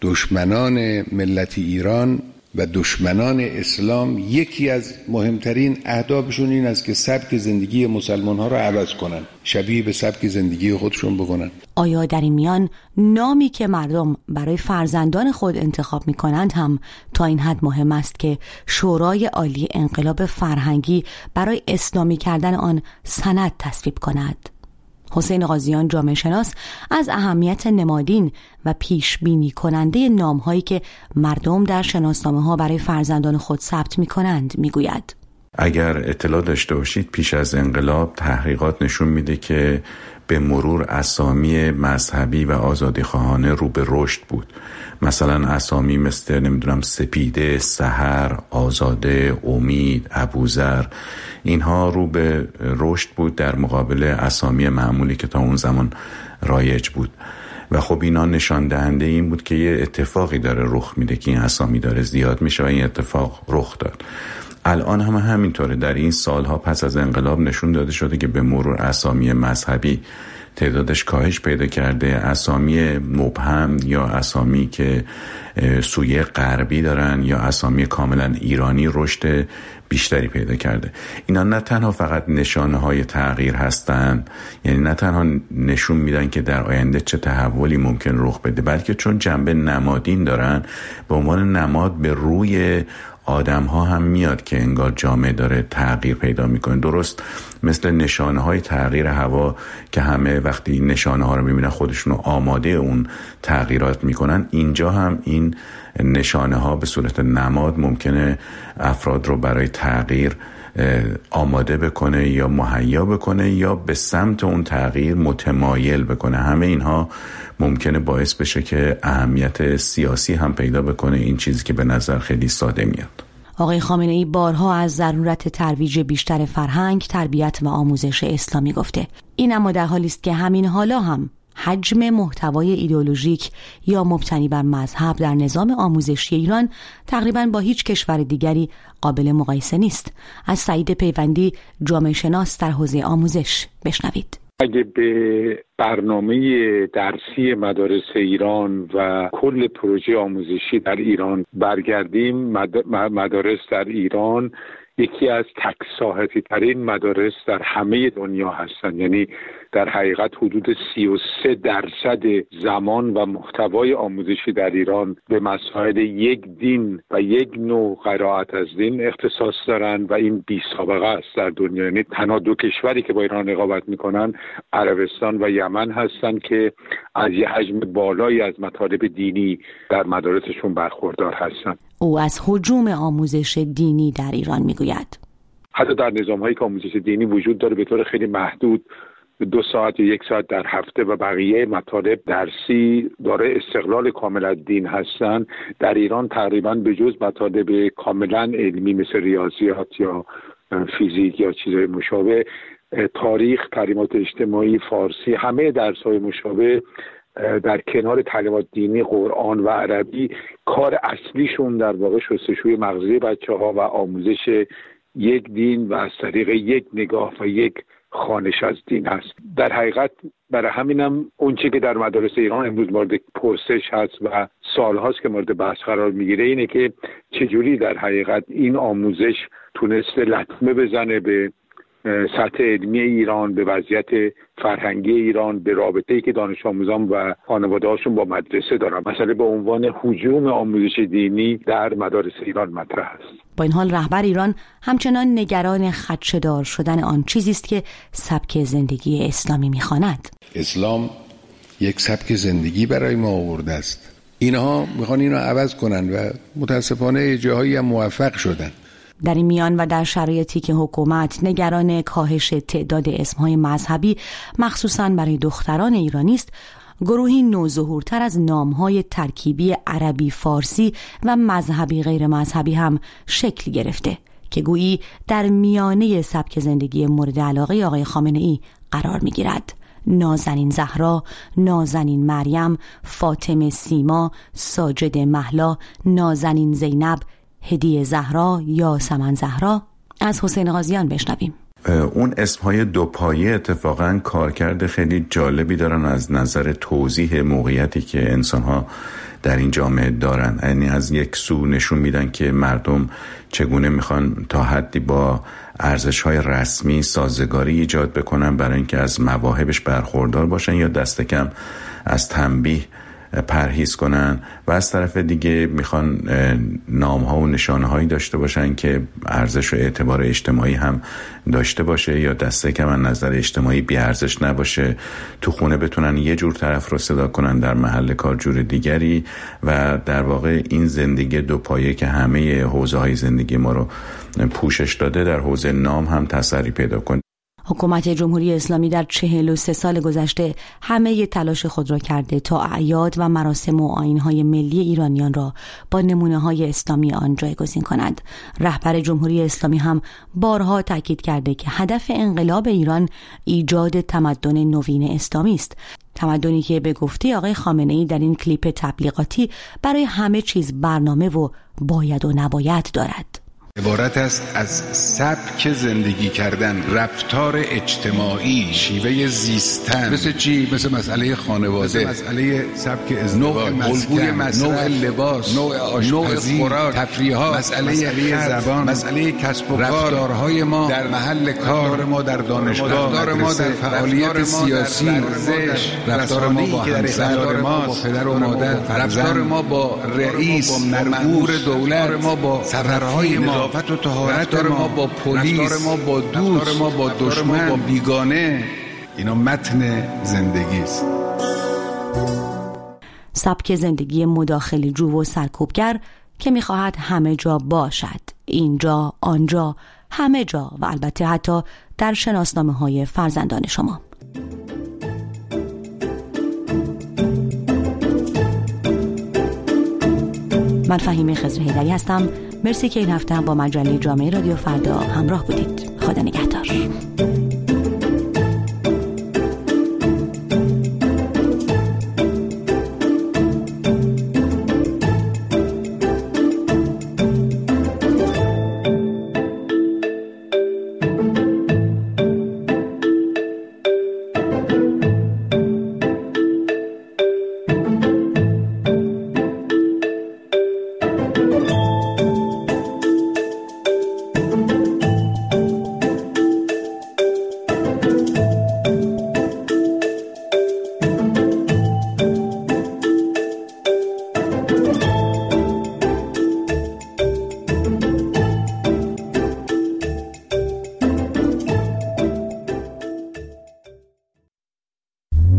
دشمنان ملت ایران و دشمنان اسلام یکی از مهمترین اهدافشون این است که سبک زندگی مسلمان ها را عوض کنن، شبیه به سبک زندگی خودشون بکنن. آیا در این میان نامی که مردم برای فرزندان خود انتخاب می کنند هم تا این حد مهم است که شورای عالی انقلاب فرهنگی برای اسلامی کردن آن سند تصویب کند؟ حسین قاضیان جامعه شناس از اهمیت نمادین و پیش بینی کننده نام هایی که مردم در شناسنامه ها برای فرزندان خود ثبت می کنند می گوید. اگر اطلاع داشته باشید پیش از انقلاب تحقیقات نشون میده که به مرور اسامی مذهبی و آزادیخواهانه رو به رشد بود. مثلا اسامی مثل سپیده، سحر، آزاده، امید، ابوذر، اینها رو به رشد بود در مقابل اسامی معمولی که تا اون زمان رایج بود. و خب اینا نشان دهنده این بود که یه اتفاقی داره رخ میده که این اسامی داره زیاد میشه و این اتفاق رخ داد. الان هم همینطوره. در این سالها پس از انقلاب نشون داده شده که به مرور اسامی مذهبی تعدادش کاهش پیدا کرده، اسامی مبهم یا اسامی که سویه غربی دارن یا اسامی کاملا ایرانی رشد بیشتری پیدا کرده. اینا نه تنها فقط نشانه های تغییر هستن، یعنی نه تنها نشون میدن که در آینده چه تحولی ممکن رخ بده، بلکه چون جنبه نمادین دارن به عنوان نماد به روی آدم ها هم میاد که انگار جامعه داره تغییر پیدا میکنه. درست مثل نشانه های تغییر هوا که همه وقتی نشانه ها رو میبینن خودشون رو آماده اون تغییرات میکنن، اینجا هم این نشانه ها به صورت نماد ممکنه افراد رو برای تغییر آماده بکنه یا مهیا بکنه یا به سمت اون تغییر متمایل بکنه. همه اینها ممکنه باعث بشه که اهمیت سیاسی هم پیدا بکنه، این چیزی که به نظر خیلی ساده میاد. آقای خامنه‌ای بارها از ضرورت ترویج بیشتر فرهنگ، تربیت و آموزش اسلامی گفته. این اما در حالی است که همین حالا هم حجم محتوای ایدئولوژیک یا مبتنی بر مذهب در نظام آموزشی ایران تقریباً با هیچ کشور دیگری قابل مقایسه نیست. از سعید پیوندی، جامعه شناس در حوزه آموزش، بشنوید. اگه به برنامه درسی مدارس ایران و کل پروژه آموزشی در ایران برگردیم، مدارس در ایران یکی از تک ساحتی ترین مدارس در همه دنیا هستند. یعنی در حقیقت حدود 33% زمان و محتوای آموزشی در ایران به مسائل یک دین و یک نوع قرائت از دین اختصاص دارند و این بی سابقه است در دنیا. یعنی تنها دو کشوری که با ایران رقابت میکنن عربستان و یمن هستند که از یه حجم بالایی از مطالب دینی در مدارسشون برخوردار هستند. او از هجوم آموزش دینی در ایران میگوید. حتی در نظام‌هایی که آموزش دینی وجود داره به طور خیلی محدود 2 ساعت یا 1 ساعت در هفته و بقیه مطالب درسی داره استقلال کامل از دین هستن، در ایران تقریبا به جز مطالب کاملا علمی مثل ریاضیات یا فیزیک یا چیزهای مشابه، تاریخ، تعلیمات اجتماعی، فارسی، همه درس‌های مشابه در کنار تعلیمات دینی، قرآن و عربی، کار اصلیشون در واقع شستشوی مغزی بچه‌ها و آموزش یک دین و از طریق یک نگاه و یک خوانش از دین هست. در حقیقت برای همینم اونچه که در مدارس ایران امروز مورد پرسش هست و سالهاست که مورد بحث قرار میگیره اینه که چجوری در حقیقت این آموزش تونسته لطمه بزنه به سطح علمی ایران، به وضعیت فرهنگی ایران، به رابطه‌ای که دانش آموزان و خانواده‌هاشون با مدرسه دارن. مسئله به عنوان هجوم آموزش دینی در مدارس ایران مطرح است. با این حال رهبر ایران همچنان نگران خدشه‌دار شدن آن چیزی است که سبک زندگی اسلامی می‌خواند. اسلام یک سبک زندگی برای ما آورده است. اینها می‌خوان اینو عوض کنن و متأسفانه جاهایی هم موفق شدن. در این میان و در شرایطی که حکومت نگران کاهش تعداد اسمهای مذهبی مخصوصاً برای دختران ایرانی است، گروهی نوظهورتر از نامهای ترکیبی عربی، فارسی و مذهبی غیر مذهبی هم شکل گرفته که گویی در میانه سبک زندگی مورد علاقه آقای خامنه‌ای قرار می‌گیرد. نازنین زهرا، نازنین مریم، فاطمه سیما، ساجد مهلا، نازنین زینب، هدیه زهرا، یاسمن زهرا. از حسین غازیان بشنویم. اون اسمهای دوپایه اتفاقا کارکرد خیلی جالبی دارن از نظر توضیح موقعیتی که انسانها در این جامعه دارن. یعنی از یک سو نشون میدن که مردم چگونه میخوان تا حدی با ارزش‌های رسمی سازگاری ایجاد بکنن برای اینکه از مواهبش برخوردار باشن یا دست کم از تنبیه پرهیز کنن، و از طرف دیگه میخوان نام‌ها و نشانه‌هایی داشته باشن که ارزش و اعتبار اجتماعی هم داشته باشه یا دست کم از نظر اجتماعی بی ارزش نباشه. تو خونه بتونن یه جور طرف رو صدا کنن، در محل کار جور دیگری، و در واقع این زندگی دو پایه که همه حوزه‌های زندگی ما رو پوشش داده در حوزه نام هم تسری پیدا کنه. حکومت جمهوری اسلامی در 43 سال گذشته همه تلاش خود را کرده تا اعیاد و مراسم و آیین‌های ملی ایرانیان را با نمونه‌های اسلامی آن جایگزین کند. رهبر جمهوری اسلامی هم بارها تاکید کرده که هدف انقلاب ایران ایجاد تمدن نوین اسلامی است، تمدنی که به گفته آقای خامنه‌ای در این کلیپ تبلیغاتی برای همه چیز برنامه و باید و نباید دارد. عبارت است از سبک زندگی کردن، رفتار اجتماعی، شیوه زیستن. مثل چی؟ مثل مسئله خانواده، مسئله سبک ازدواج، الگوی مصرف، نوع لباس، نوع آشپزی، خوراک، تفریحات، مسئله زبان، مسئله کسب و کار، رفتارهای ما در محل کار، رفتار ما در دانشگاه، رفتار ما در فعالیت سیاسی، رفتار ما با همسر ما، با پدر و مادر، رفتار ما با رئیس، مرمور دولت، ما با سفرهای ما، نظافت و طهارت ما، با پلیس، رفتار ما با دوست، ما با دشمن، با بیگانه. اینا متن زندگی است. سبک زندگی مداخله جو و سرکوبگر که می‌خواهد همه جا باشد، اینجا، آنجا، همه جا و البته حتی در شناسنامه‌های فرزندان شما. من فهیمه خضرحیدری هستم. مرسی که این هفته با مجله جامعه رادیو فردا همراه بودید. خدا نگهدار.